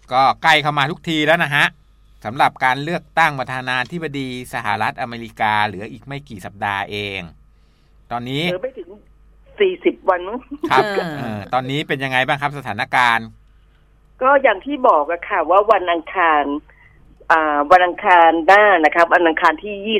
ก็ใกล้เข้ามาทุกทีแล้วนะฮะสำหรับการเลือกตั้งประธานาธิบดีสหรัฐอเมริกาเหลืออีกไม่กี่สัปดาห์เองตอนนี้เหลือไม่ถึง40 วันครับตอนนี้เป็นยังไงบ้างครับสถานการณ์ก็อย่างที่บอกอะค่ะว่าวันอังคารหน้านะครับวันอังคารที่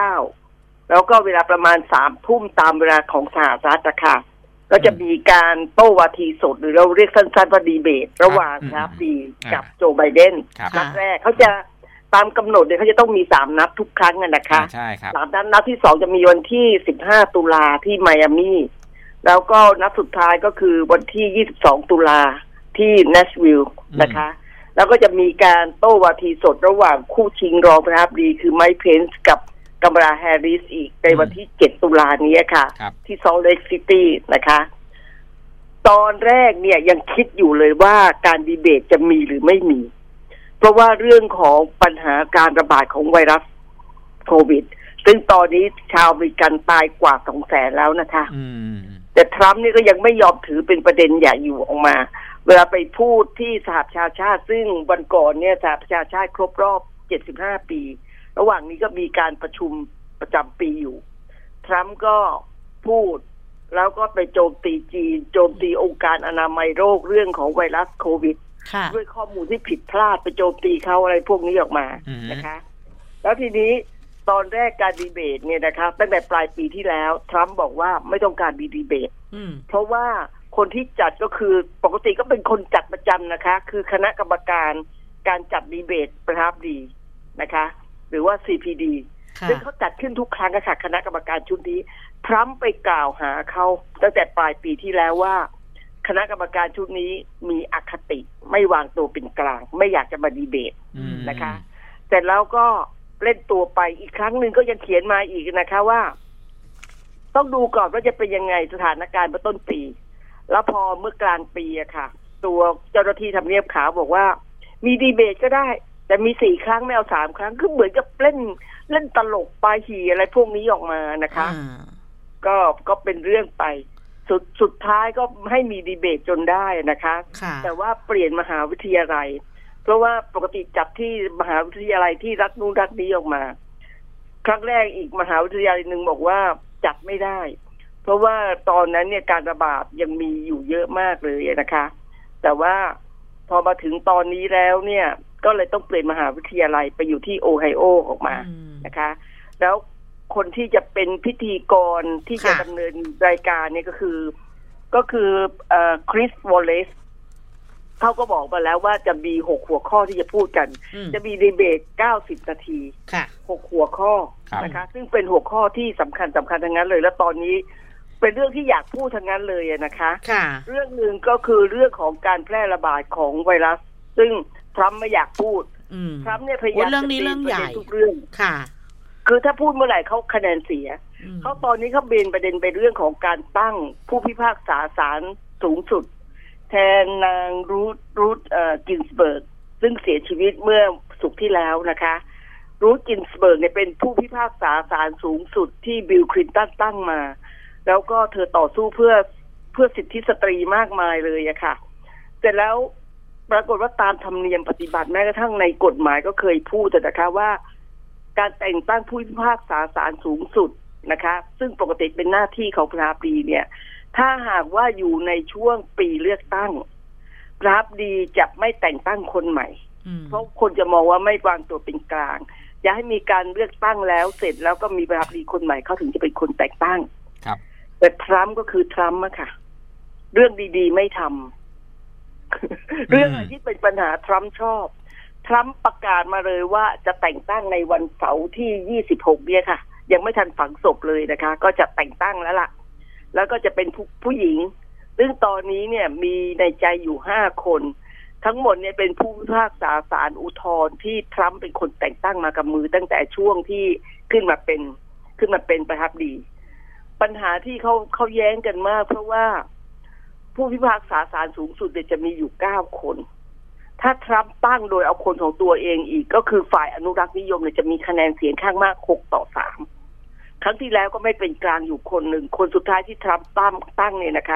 29แล้วก็เวลาประมาณ 3 ทุ่มตามเวลาของสหรัฐอะค่ะก็จะมีการโต้วาทีสดหรือเราเรียกสั้นๆว่าดีเบตระหว่างทรัมป์กับโจไบเดนนัดแรกเขาจะตามกำหนดเนี่ยเขาจะต้องมี3นัดทุกครั้งนะคะใช่ครับ 3นัดที่2จะมีวันที่15ตุลาที่ไมอามี่แล้วก็นัดสุดท้ายก็คือวันที่22ตุลาที่เนชวิลล์นะคะแล้วก็จะมีการโต้วาทีสดระหว่างคู่ชิงรองประธานาธิบดีคือไมค์เพนส์กับกัมลาแฮร์ริสอีกในวันที่7ตุลานี้ค่ะที่ซอลต์เลคซิตี้นะคะตอนแรกเนี่ยยังคิดอยู่เลยว่าการดีเบตจะมีหรือไม่มีเพราะว่าเรื่องของปัญหาการระบาดของไวรัสโควิดซึ่งตอนนี้ชาวอเมริกันตายกว่า 200,000 แล้วนะคะแต่ทรัมป์นี่ก็ยังไม่ยอมถือเป็นประเด็นใหญ่อยู่ออกมาเวลาไปพูดที่สหประชาชาติซึ่งวันก่อนเนี่ยสหประชาชาติครบรอบ75 ปีระหว่างนี้ก็มีการประชุมประจำปีอยู่ทรัมป์ก็พูดแล้วก็ไปโจมตีจีนโจมตีองค์การอนามัยโลกเรื่องของไวรัสโควิดด้วยข้อมูลที่ผิดพลาดไปโจมตีเขาอะไรพวกนี้ออกมานะคะแล้วทีนี้ตอนแรกการดีเบตเนี่ยนะคะตั้งแต่ปลายปีที่แล้วทรัมป์บอกว่าไม่ต้องการดีเบตเพราะว่าคนที่จัดก็คือปกติก็เป็นคนจัดประจำนะคะคือคณะกรรมการการจัดดีเบตประธานาธิบดีนะคะหรือว่า CPD ซึ่งเขาจัดขึ้นทุกครั้งค่ะคณะกรรมการชุดนี้ทรัมป์ไปกล่าวหาเขาตั้งแต่ปลายปีที่แล้วว่าคณะกรรมการชุดนี้มีอคติไม่วางตัวเป็นกลางไม่อยากจะมาดีเบตนะคะเสร็จแล้วก็เล่นตัวไปอีกครั้งหนึ่งก็ยังเขียนมาอีกนะคะว่าต้องดูก่อนว่าจะเป็นยังไงสถานการณ์เมื่อต้นปีแล้วพอเมื่อกลางปีอะค่ะตัวเจ้าหน้าที่ทำเนียบขาวบอกว่ามีดีเบตก็ได้แต่มี4 ครั้งไม่เอา3 ครั้งคือเหมือนกับเล่นตลกปาหีอะไรพวกนี้ออกมานะคะก็เป็นเรื่องไปสุดท้ายก็ให้มีดีเบตจนได้นะคะแต่ว่าเปลี่ยนมหาวิทยาลัยเพราะว่าปกติจับที่มหาวิทยาลัยที่รัฐนู้นรัฐนี้ออกมาครั้งแรกอีกมหาวิทยาลัยนึงบอกว่าจับไม่ได้เพราะว่าตอนนั้นเนี่ยการระบาดยังมีอยู่เยอะมากเลยนะคะแต่ว่าพอมาถึงตอนนี้แล้วเนี่ยก็เลยต้องเปลี่ยนมหาวิทยาลัยไปอยู่ที่โอไฮโอออกมานะคะแล้วคนที่จะเป็นพิธีกรที่จะดำเนินรายการเนี่ยก็คือคริสวอลเลซเขาก็บอกมาแล้วว่าจะมี6 หัวข้อที่จะพูดกันจะมีดีเบต90 นาที6 หัวข้อนะคะซึ่งเป็นหัวข้อที่สำคัญทั้งนั้นเลยและตอนนี้เป็นเรื่องที่อยากพูดทั้งนั้นเลยนะคะเรื่องหนึ่งก็คือเรื่องของการแพร่ระบาดของไวรัสซึ่งทรัมป์ไม่อยากพูดทรัมป์เนี่ยพยายามจะเบนประเด็นทุกเรื่องคือถ้าพูดเมื่อไหร่เขาคะแนนเสียเขาตอนนี้เขาเบนประเด็นไปเรื่องของการตั้งผู้พิพากษาศาลสูงสุดแทนนางรูธกินสเบิร์กซึ่งเสียชีวิตเมื่อศุกร์ที่แล้วนะคะรูธกินสเบิร์กเนี่ยเป็นผู้พิพากษาศาลสูงสุดที่บิลคลินตันตั้งมาแล้วก็เธอต่อสู้เพื่อสิทธิสตรีมากมายเลยอะค่ะแต่แล้วปรากฏว่าตามธรรมเนียมปฏิบัติแม้กระทั่งในกฎหมายก็เคยพูดแต่นะคะว่าการแต่งตั้งผู้พิพากษาศาลสูงสุดนะคะซึ่งปกติเป็นหน้าที่ของประธานาธิบดีเนี่ยถ้าหากว่าอยู่ในช่วงปีเลือกตั้งประธานาธิบดีจะไม่แต่งตั้งคนใหม่เพราะคนจะมองว่าไม่วางตัวเป็นกลางจะให้มีการเลือกตั้งแล้วเสร็จแล้วก็มีประธานาธิบดีคนใหม่เขาถึงจะเป็นคนแต่งตั้งแต่ทรัมป์ก็คือทรัมป์อะค่ะเรื่องดีๆไม่ทำเรื่องอะไรที่เป็นปัญหาทรัมป์ชอบทรัมป์ประกาศมาเลยว่าจะแต่งตั้งในวันเสาร์ที่26เนี่ยค่ะยังไม่ทันฝังศพเลยนะคะก็จะแต่งตั้งแล้วล่ะแล้วก็จะเป็นผู้หญิงซึ่งตอนนี้เนี่ยมีในใจอยู่5 คนทั้งหมดเนี่ยเป็นผู้พิพากษาศาลอุทธรณ์ที่ทรัมป์เป็นคนแต่งตั้งมากับมือตั้งแต่ช่วงที่ขึ้นมาเป็นประธานาธิบดีปัญหาที่เขาแย้งกันมากเพราะว่าผู้พิพากษาศาลสูงสุดเนี่ยจะมีอยู่9 คนถ้าทรัมป์ตั้งโดยเอาคนของตัวเองอีกก็คือฝ่ายอนุรักษ์นิยมเนี่ยจะมีคะแนนเสียงข้างมาก6-3ครั้งที่แล้วก็ไม่เป็นกลางอยู่คนหนึ่งคนสุดท้ายที่ทรัมป์ตั้งเนี่ยนะคะ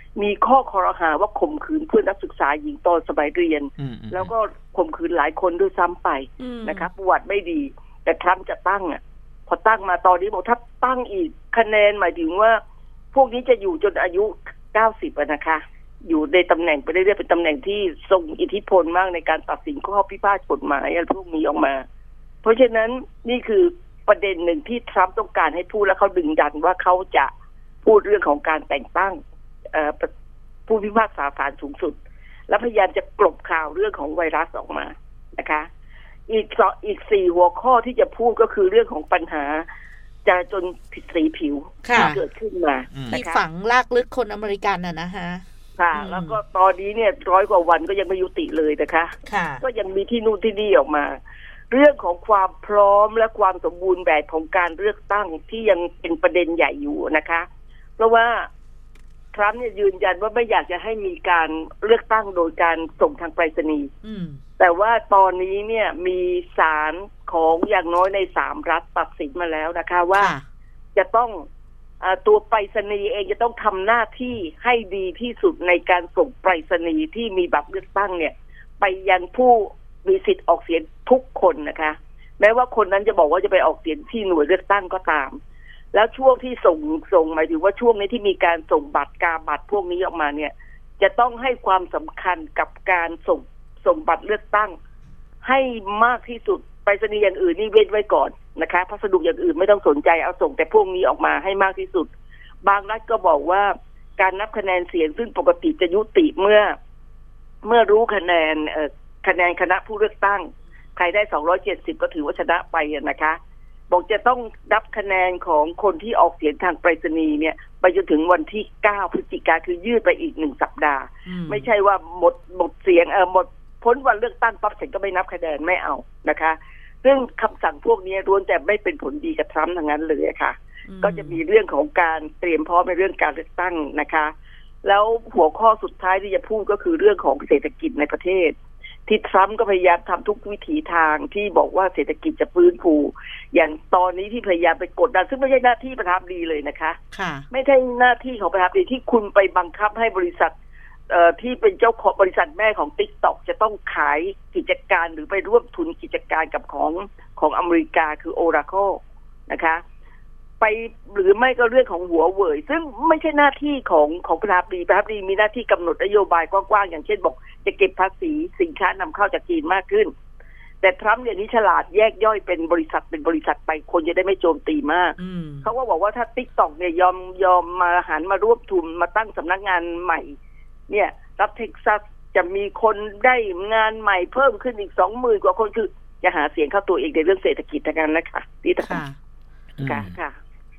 มีข้อคอรหาว่าข่มขืนเพื่อนนักศึกษาหญิงตอนสมัยเรียนแล้วก็ข่มขืนหลายคนด้วยซ้ำไปนะครับประวัติไม่ดีแต่ทรัมป์จะตั้งพอตั้งมาตอนนี้บอกถ้าตั้งอีกคะแนนหมายถึงว่าพวกนี้จะอยู่จนอายุ90นะคะอยู่ในตำแหน่งไปเรื่อยๆเป็นตำแหน่งที่ทรงอิทธิพลมากในการตัดสินข้อพิพาทกฎหมายอะไรพวกนี้ออกมาเพราะฉะนั้นนี่คือประเด็นหนึ่งที่ทรัมป์ต้องการให้พูดและเขาดึงดันว่าเขาจะพูดเรื่องของการแต่งตั้งผู้พิพากษาศาลสูงสุดและพยายามจะกลบข่าวเรื่องของไวรัสออกมานะคะอีก4หัวข้อที่จะพูดก็คือเรื่องของปัญหาจราจรผิดสีผิวที่เกิดขึ้นมาที่ฝังลากลึกคนอเมริกันนะฮะค่ะแล้วก็ตอนนี้เนี่ย100 กว่าวันก็ยังไม่ยุติเลยนะคะก็ยังมีที่นู่นที่นี่ออกมาเรื่องของความพร้อมและความสมบูรณ์แบบของการเลือกตั้งที่ยังเป็นประเด็นใหญ่อยู่นะคะเพราะว่าทรัมป์เนี่ยยืนยันว่าไม่อยากจะให้มีการเลือกตั้งโดยการส่งทางไปรษณีย์แต่ว่าตอนนี้เนี่ยมีศาลของอย่างน้อยใน3 รัฐตัดสินมาแล้วนะคะว่าจะต้องตัวไปรษณีย์เองจะต้องทำหน้าที่ให้ดีที่สุดในการส่งไปรษณีย์ที่มีบัตรเลือกตั้งเนี่ยไปยังผู้มีสิทธิ์ออกเสียงทุกคนนะคะแม้ว่าคนนั้นจะบอกว่าจะไปออกเสียงที่หน่วยเลือกตั้งก็ตามแล้วช่วงที่ส่งหมายถึงว่าช่วงนี้ที่มีการส่งบัตรกาบัตรพวกนี้ออกมาเนี่ยจะต้องให้ความสำคัญกับการส่งบัตรเลือกตั้งให้มากที่สุดไปรษณีย์อย่างอื่นนี่เว้นไว้ก่อนนะคะพัสดุอย่างอื่นไม่ต้องสนใจเอาส่งแต่พวกนี้ออกมาให้มากที่สุดบางรัฐก็บอกว่าการนับคะแนนเสียงซึ่งปกติจะยุติเมื่อรู้คะแนนคณะผู้เลือกตั้งใครได้270ก็ถือว่าชนะไปนะคะบอกจะต้องนับคะแนนของคนที่ออกเสียงทางไปรษณีย์เนี่ยไปจนถึงวันที่9 พฤศจิกายนคือยืดไปอีก1 สัปดาห์ไม่ใช่ว่าหมดเสียงหมดพ้นวันเลือกตั้งปั๊บเสร็จก็ไม่นับคะแนนไม่เอานะคะซึ่งคำสั่งพวกนี้ล้วนแต่ไม่เป็นผลดีกับทรัมป์ทั้งนั้นเลยค่ะก็จะมีเรื่องของการเตรียมพร้อมในเรื่องการเลือกตั้งนะคะแล้วหัวข้อสุดท้ายที่จะพูดก็คือเรื่องของเศรษฐกิจในประเทศที่ทรัมป์ก็พยายามทำทุกวิถีทางที่บอกว่าเศรษฐกิจจะฟื้นฟูอย่างตอนนี้ที่พยายามไปกดดันซึ่งไม่ใช่หน้าที่ประธานาธิบดีเลยนะคะไม่ใช่หน้าที่ของประธานาธิบดีที่คุณไปบังคับให้บริษัทที่เป็นเจ้าของบริษัทแม่ของ TikTok จะต้องขายกิจการหรือไปร่วมทุนกิจการกับของอเมริกาคือ Oracle นะคะไปหรือไม่ก็เรื่องของหัวเว่ยซึ่งไม่ใช่หน้าที่ของประธานาธิบดีมีหน้าที่กำหนดนโยบายกว้างๆอย่างเช่นบอกจะเก็บภาษีสินค้านำเข้าจากจีนมากขึ้นแต่ทรัมป์เนี่ยนี่ฉลาดแยกย่อยเป็นบริษัทไปคนจะได้ไม่โจมตีมากเขาก็บอกว่าถ้า TikTok เนี่ยยอมมาหันมาร่วมทุนมาตั้งสำนักงานใหม่เนี่ยรัฐเท็กซัสจะมีคนได้งานใหม่เพิ่มขึ้นอีก 20,000 กว่าคนคือจะหาเสียงเข้าตัวเองในเรื่องเศรษฐกิจทางนั้นนะคะที่ทำค่ะ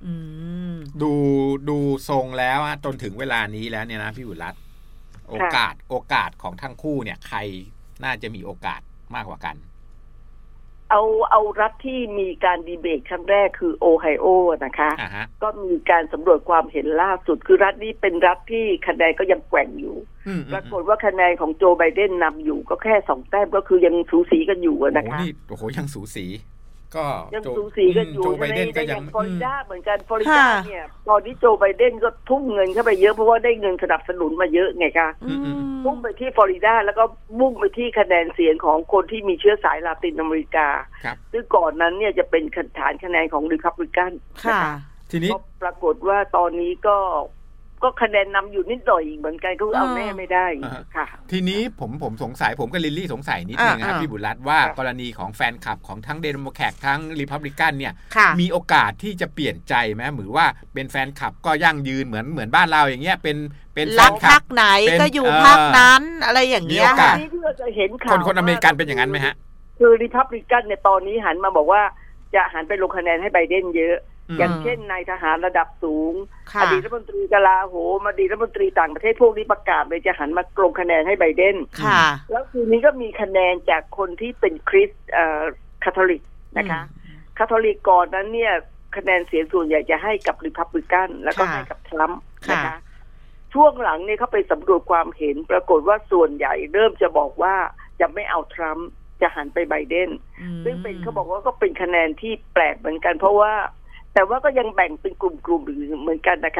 ดูทรงแล้วจนถึงเวลานี้แล้วเนี่ยนะพี่บุญรัตน์โอกาสของทั้งคู่เนี่ยใครน่าจะมีโอกาสมากกว่ากันเอารัฐที่มีการดีเบตครั้งแรกคือโอไฮโอนะคะก็มีการสำรวจความเห็นล่าสุดคือรัฐนี้เป็นรัฐที่คะแนนก็ยังแกว่งอยู่ปรากฏว่าคะแนนของโจไบเดนนำอยู่ก็แค่2 แต้มก็คือยังสูสีกันอยู่นะคะโอ้โหยังสูสีก็ยังสูสีกันอยู่ในอย่างฟลอริดาเหมือนกันฟลอริดาเนี่ยตอนนี้โจไบเดนก็ทุ่มเงินเข้าไปเยอะเพราะว่าได้เงินสนับสนุนมาเยอะไงคะมุ่งไปที่ฟลอริดาแล้วก็มุ่งไปที่คะแนนเสียงของคนที่มีเชื้อสายลาตินอเมริกาซึ่งก่อนนั้นเนี่ยจะเป็นฐานคะแนนของรีพับลิกันนะคะทีนี้ปรากฏว่าตอนนี้ก็คะแนนนำอยู่นิดหน่อยเหมือนกันก็เอาแน่ไม่ได้ค่ะทีนี้ผมสงสัยผมกับลิลลี่สงสัยนิดนึงนะครับพี่บุญรัตน์ว่ากรณีของแฟนคลับของทั้งเดโมแครตทั้งรีพับลิกันเนี่ยมีโอกาสที่จะเปลี่ยนใจไหมหรือว่าเป็นแฟนคลับก็ยั่งยืนเหมือนบ้านเราอย่างเงี้ยเป็นแฟนคลับพรรคไหนก็อยู่พรรคนั้นอะไรอย่างเงี้ยค่ะที่เราจะเห็นข่าวคนอเมริกันเป็นอย่างนั้นไหมฮะคือรีพับลิกันเนี่ยตอนนี้หันมาบอกว่าจะหันไปลงคะแนนให้ไบเดนเยอะอย่างเช่นนายทหารระดับสูงอดีตรัฐมนตรีกลาโหมอดีตรัฐมนตรีต่างประเทศพวกนี้ประกาศเลยจะหันมาลงคะแนนให้ไบเดนแล้วทีนี้ก็มีคะแนนจากคนที่เป็นคริสต์คาทอลิกนะคะคาทอลิกก่อนนั้นเนี่ยคะแนนเสียงส่วนใหญ่จะให้กับริพับลิกันแล้วก็ให้กับทรัมป์นะคะช่วงหลังเนี่ยเขาไปสำรวจความเห็นปรากฏว่าส่วนใหญ่เริ่มจะบอกว่าจะไม่เอาทรัมป์จะหันไปไบเดนซึ่งเป็นเขาบอกว่าก็เป็นคะแนนที่แปลกเหมือนกันเพราะว่าแต่ว่าก็ยังแบ่งเป็นกลุ่มๆเหมือนกันนะคะ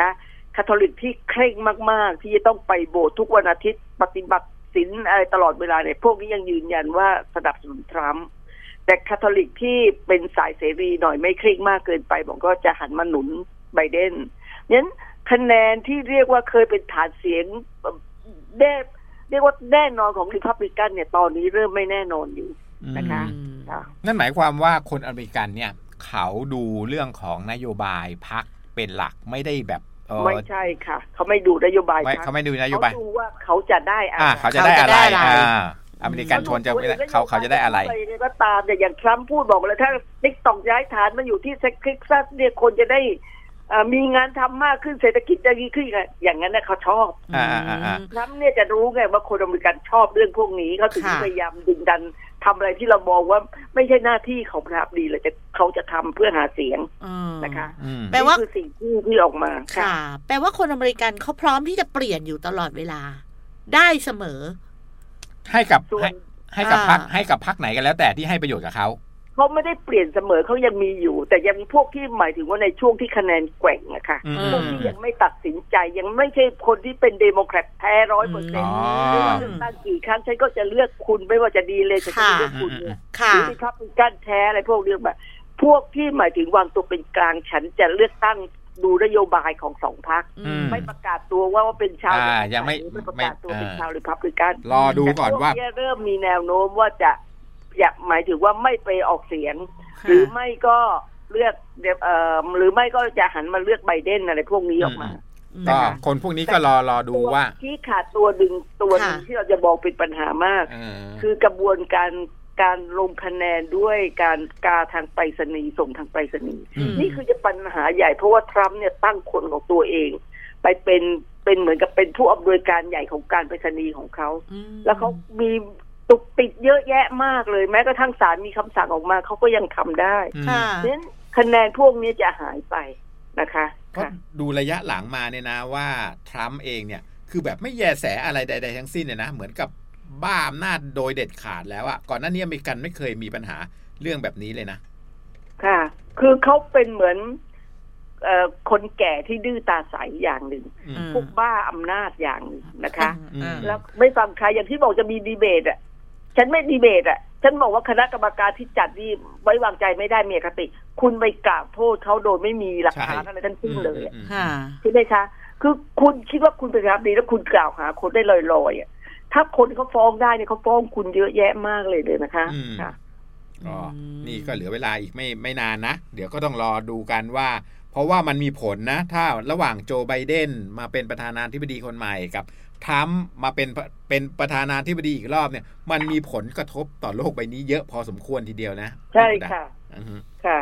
คาทอลิกที่เคร่งมากๆที่จะต้องไปโบสถ์ทุกวันอาทิตย์ปฏิบัติศีลอะไรตลอดเวลาเนี่ยพวกนี้ยังยืนยันว่าสนับสนุนทรัมป์แต่คาทอลิกที่เป็นสายเสรีหน่อยไม่เคร่งมากเกินไปผมก็จะหันมาหนุนไบเดนงั้นคะแนนที่เรียกว่าเคยเป็นฐานเสียงเรียกว่าแน่นอนของริพับลิกันเนี่ยตอนนี้เริ่มไม่แน่นอนอยู่นะคะนั่นหมายความว่าคนอเมริกันเนี่ยเขาดูเรื่องของนโยบายพรรคเป็นหลักไม่ได้แบบไม่ใช่ค่ะเขาไม่ดูนโยบายเขาไม่ดูนโยบายเขาดูว่าเขาจะได้อะไรเขาจะได้อะไรอเมริกันชนจะเขาจะได้อะไรก็ตามอย่างทรัมป์พูดบอกเลยถ้าติ๊กต็อกย้ายฐานมาอยู่ที่เท็กซัสเนี่ยคนจะได้มีงานทำมากขึ้นเศรษฐกิจจะดีขึ้นอย่างนั้นนะเขาชอบทรัมป์เนี่ยจะรู้ไงว่าคนอเมริกันชอบเรื่องพวกนี้เขาถึงพยายามดึงดันทำอะไรที่เรามองว่าไม่ใช่หน้าที่ของประธานาธิบดีเลยเขาจะทำเพื่อหาเสียงนะคะแปลว่าคือสิ่งที่ออกมาค่ะแปลว่าคนอเมริกันเขาพร้อมที่จะเปลี่ยนอยู่ตลอดเวลาได้เสมอให้กับพรรคไหนกันแล้วแต่ที่ให้ประโยชน์กับเขาไม่ได้เปลี่ยนเสมอเขายังมีอยู่แต่ยังมีพวกที่หมายถึงว่าในช่วงที่คะแนนแกว่งนะคะพวกที่ยังไม่ตัดสินใจยังไม่ใช่คนที่เป็นเดโมแครตแท้ 100% ไม่ว่าจะตั้งกี่ครั้งฉันก็จะเลือกคุณไม่ว่าจะดีเลยฉันจะเลือกคุณหรือที่ครับเป็นการแท้อะไรพวกเรื่องแบบพวกที่หมายถึงวางตัวเป็นกลางฉันจะเลือกตั้งดูนโยบายของสองพรรคไม่ประกาศตัวว่าเป็นชาวยังไม่ประกาศตัวเป็นชาวริพับลิกันรอดูก่อนว่าเริ่มมีแนวโน้มว่าจะหมายถึงว่าไม่ไปออกเสียงหรือไม่ก็เลือกหรือไม่ก็จะหันมาเลือกไบเดนอะไรพวกนี้ออกมาก็คนพวกนี้ก็รอดูว่าที่ขาดตัวดึงตัวนึงที่เราจะบอกเป็นปัญหามากคือกระบวนการลงคะแนนด้วยการกาทางไปรษณีย์ส่งทางไปรษณีย์นี่คือจะปัญหาใหญ่เพราะว่าทรัมป์เนี่ยตั้งคนของตัวเองไปเป็นเหมือนกับเป็นผู้อำนวยการใหญ่ของการไปรษณีย์ของเขาแล้วเขามีตุกติดเยอะแยะมากเลยแม้กระทั่งศาลมีคำสั่งออกมาเขาก็ยังทำได้เพราะฉะนั้นคะแนนพวกนี้จะหายไปนะคะก็ดูระยะหลังมาเนี่ยนะว่าทรัมป์เองเนี่ยคือแบบไม่แยแสอะไรใดๆทั้งสิ้นเนี่ยนะเหมือนกับบ้าอำนาจโดยเด็ดขาดแล้วอะก่อนหน้านี้อเมริกันไม่เคยมีปัญหาเรื่องแบบนี้เลยนะค่ะคือเขาเป็นเหมือนคนแก่ที่ดื้อตาใสอย่างหนึ่งพวกบ้าอำนาจอย่างหนึ่งนะคะแล้วไม่ฟังใครอย่างที่บอกจะมีดีเบตอะฉันไม่ดีเบตอ่ะฉันบอกว่าคณะกรรมการที่จัดนี่ไว้วางใจไม่ได้มีอคติคุณไปกล่าวโทษเขาโดยไม่มีหลักฐานอะไรทั้งสิ้นเลยใช่ไหมคะคือคุณคิดว่าคุณเป็นครับดีแล้วคุณกล่าวหาคนได้ลอยๆอ่ะถ้าคนเขาฟ้องได้เนี่ยเขาฟ้องคุณเยอะแยะมากเลยนะคะค่ะก็นี่ก็เหลือเวลาอีกไม่นานนะเดี๋ยวก็ต้องรอดูกันว่าเพราะว่ามันมีผลนะถ้าระหว่างโจไบเดนมาเป็นประธานาธิบดีคนใหม่กับทรัมป์มาเป็นประธานาธิบดีอีกรอบเนี่ยมันมีผลกระทบต่อโลกใบนี้เยอะพอสมควรทีเดียวนะใช่ค่ะค่ะ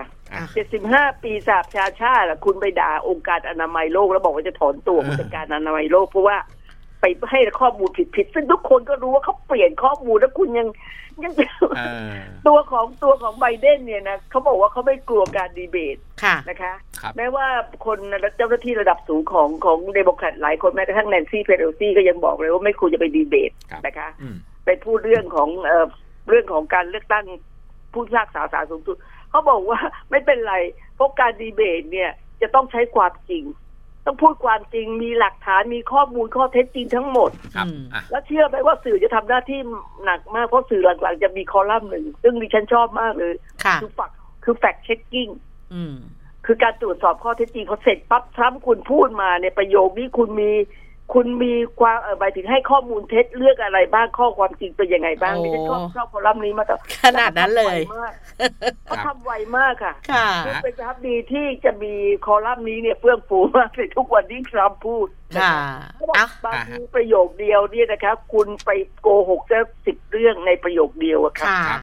75 ปีสหประชาชาติคุณไปด่าองค์การอนามัยโลกแล้วบอกว่าจะถอนตัวองค์การอนามัยโลกเพราะว่าไปให้ข้อมูลผิดซึ่งทุกคนก็รู้ว่าเขาเปลี่ยนข้อมูลแล้วคุณยังตัวของไบเดนเนี่ยนะเขาบอกว่าเขาไม่กลัวการดีเบตนะคะแม้ว่าคนเจ้าหน้าที่ระดับสูงของเดโมแครตหลายคนแม้กระทั่งแนนซี่เพโลซี่ก็ยังบอกเลยว่าไม่ควรจะไปดีเบตนะคะไปพูดเรื่องของการเลือกตั้งผู้พิพากษาศาลสูงสุดเขาบอกว่าไม่เป็นไรเพราะการดีเบตเนี่ยจะต้องใช้ความจริงต้องพูดความจริงมีหลักฐานมีข้อมูลข้อเท็จจริงทั้งหมดแล้วเชื่อไหมว่าสื่อจะทำหน้าที่หนักมากเพราะสื่อหลังๆจะมีคอลัมน์หนึ่งซึ่งดิฉันชอบมากเลยคือแฟกต์เช็คกิ้งคือการตรวจสอบข้อเท็จจริงพอเสร็จปั๊บทรัมป์คุณพูดมาในประโยคนี้คุณมีความหมายถึงให้ข้อมูลเท็จเลือกอะไรบ้างข้อความจริงเป็นยังไงบ้างดิฉันชอบคอลัมน์นี้มาต่อขนาดนั้นเลยเขาทำไวมากค่ะเป็นครับดีที่จะมีคอลัมน์นี้เนี่ยเฟื่องฟูมากในทุกวันที่ทรัมป์พูดบางทีประโยคเดียวเนี่ยนะครับคุณไปโกหกจะ10 เรื่องในประโยคเดียวอะค่ะ